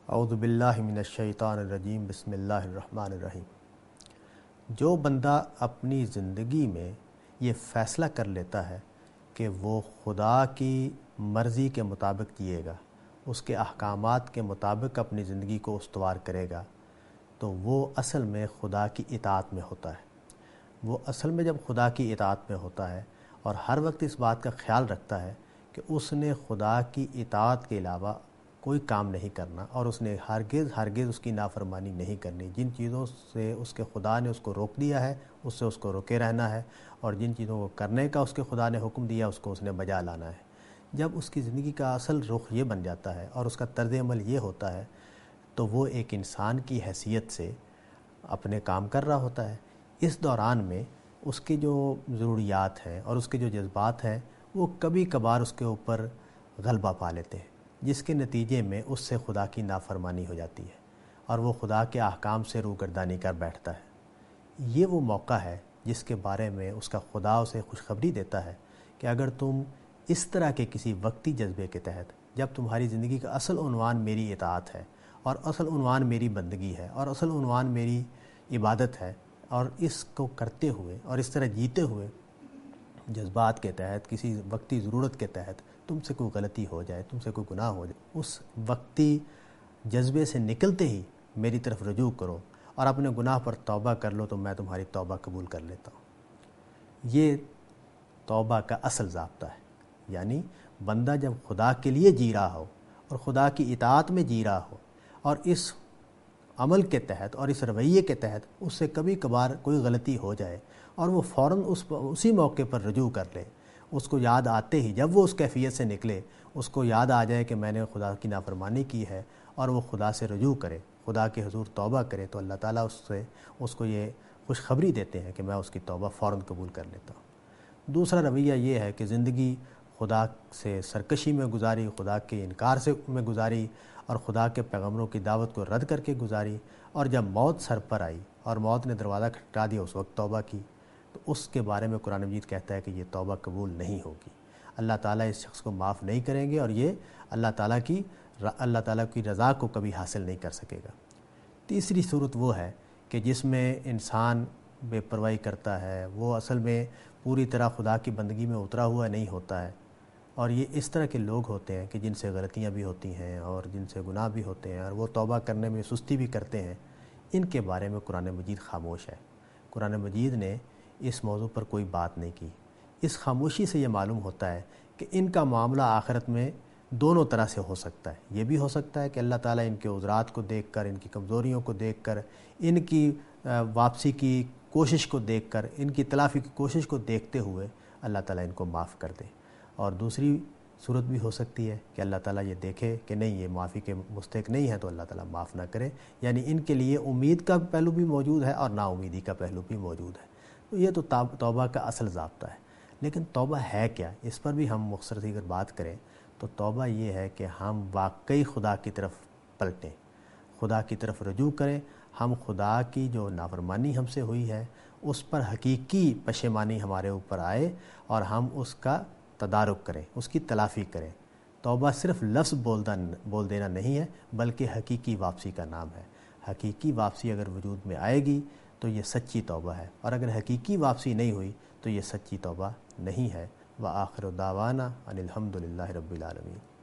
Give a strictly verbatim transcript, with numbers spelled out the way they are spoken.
اعوذ باللہ من الشیطان الرجیم بسم اللہ الرحمن الرحیم۔ جو بندہ اپنی زندگی میں یہ فیصلہ کر لیتا ہے کہ وہ خدا کی مرضی کے مطابق جیے گا، اس کے احکامات کے مطابق اپنی زندگی کو استوار کرے گا، تو وہ اصل میں خدا کی اطاعت میں ہوتا ہے۔ وہ اصل میں جب خدا کی اطاعت میں ہوتا ہے اور ہر وقت اس بات کا خیال رکھتا ہے کہ اس نے خدا کی اطاعت کے علاوہ کوئی کام نہیں کرنا اور اس نے ہرگز ہرگز اس کی نافرمانی نہیں کرنی، جن چیزوں سے اس کے خدا نے اس کو روک دیا ہے اس سے اس کو روکے رہنا ہے، اور جن چیزوں کو کرنے کا اس کے خدا نے حکم دیا اس کو اس نے بجا لانا ہے۔ جب اس کی زندگی کا اصل رخ یہ بن جاتا ہے اور اس کا طرز عمل یہ ہوتا ہے تو وہ ایک انسان کی حیثیت سے اپنے کام کر رہا ہوتا ہے۔ اس دوران میں اس کی جو ضروریات ہیں اور اس کے جو جذبات ہیں وہ کبھی کبھار اس کے اوپر غلبہ پا لیتے ہیں، جس کے نتیجے میں اس سے خدا کی نافرمانی ہو جاتی ہے اور وہ خدا کے احکام سے روگردانی کر بیٹھتا ہے۔ یہ وہ موقع ہے جس کے بارے میں اس کا خدا اسے خوشخبری دیتا ہے کہ اگر تم اس طرح کے کسی وقتی جذبے کے تحت، جب تمہاری زندگی کا اصل عنوان میری اطاعت ہے اور اصل عنوان میری بندگی ہے اور اصل عنوان میری عبادت ہے، اور اس کو کرتے ہوئے اور اس طرح جیتے ہوئے جذبات کے تحت کسی وقتی ضرورت کے تحت تم سے کوئی غلطی ہو جائے، تم سے کوئی گناہ ہو جائے، اس وقتی جذبے سے نکلتے ہی میری طرف رجوع کرو اور اپنے گناہ پر توبہ کر لو تو میں تمہاری توبہ قبول کر لیتا ہوں۔ یہ توبہ کا اصل ضابطہ ہے، یعنی بندہ جب خدا کے لیے جی رہا ہو اور خدا کی اطاعت میں جی رہا ہو اور اس عمل کے تحت اور اس رویے کے تحت اس سے کبھی کبھار کوئی غلطی ہو جائے اور وہ فوراً اس اسی موقع پر رجوع کر لے، اس کو یاد آتے ہی جب وہ اس کیفیت سے نکلے اس کو یاد آ جائے کہ میں نے خدا کی نافرمانی کی ہے اور وہ خدا سے رجوع کرے، خدا کے حضور توبہ کرے، تو اللہ تعالیٰ اس سے اس کو یہ خوشخبری دیتے ہیں کہ میں اس کی توبہ فوراً قبول کر لیتا ہوں۔ دوسرا رویہ یہ ہے کہ زندگی خدا سے سرکشی میں گزاری، خدا کے انکار سے میں گزاری اور خدا کے پیغمبروں کی دعوت کو رد کر کے گزاری، اور جب موت سر پر آئی اور موت نے دروازہ کھٹکھٹا دیا اس وقت توبہ کی، تو اس کے بارے میں قرآن مجید کہتا ہے کہ یہ توبہ قبول نہیں ہوگی، اللہ تعالیٰ اس شخص کو معاف نہیں کریں گے اور یہ اللہ تعالیٰ کی اللہ تعالیٰ کی رضا کو کبھی حاصل نہیں کر سکے گا۔ تیسری صورت وہ ہے کہ جس میں انسان بے پرواہی کرتا ہے، وہ اصل میں پوری طرح خدا کی بندگی میں اترا ہوا نہیں ہوتا ہے، اور یہ اس طرح کے لوگ ہوتے ہیں کہ جن سے غلطیاں بھی ہوتی ہیں اور جن سے گناہ بھی ہوتے ہیں اور وہ توبہ کرنے میں سستی بھی کرتے ہیں۔ ان کے بارے میں قرآن مجید خاموش ہے۔ قرآن مجید نے اس موضوع پر کوئی بات نہیں کی۔ اس خاموشی سے یہ معلوم ہوتا ہے کہ ان کا معاملہ آخرت میں دونوں طرح سے ہو سکتا ہے۔ یہ بھی ہو سکتا ہے کہ اللہ تعالیٰ ان کے عذرات کو دیکھ کر، ان کی کمزوریوں کو دیکھ کر، ان کی واپسی کی کوشش کو دیکھ کر، ان کی تلافی کی کوشش کو دیکھتے ہوئے اللہ تعالیٰ ان کو معاف کر دے، اور دوسری صورت بھی ہو سکتی ہے کہ اللہ تعالیٰ یہ دیکھے کہ نہیں یہ معافی کے مستحق نہیں ہے تو اللہ تعالیٰ معاف نہ کرے، یعنی ان کے لیے امید کا پہلو بھی موجود ہے اور نا امیدی کا پہلو بھی موجود ہے۔ تو یہ تو توبہ کا اصل ضابطہ ہے۔ لیکن توبہ ہے کیا، اس پر بھی ہم مختصر سی اگر بات کریں تو توبہ یہ ہے کہ ہم واقعی خدا کی طرف پلٹیں، خدا کی طرف رجوع کریں، ہم خدا کی جو نافرمانی ہم سے ہوئی ہے اس پر حقیقی پشیمانی ہمارے اوپر آئے اور ہم اس کا تدارک کریں، اس کی تلافی کریں۔ توبہ صرف لفظ بول دینا نہیں ہے بلکہ حقیقی واپسی کا نام ہے۔ حقیقی واپسی اگر وجود میں آئے گی تو یہ سچی توبہ ہے، اور اگر حقیقی واپسی نہیں ہوئی تو یہ سچی توبہ نہیں ہے۔ وآخر دعوانا ان الحمد للہ رب العالمین۔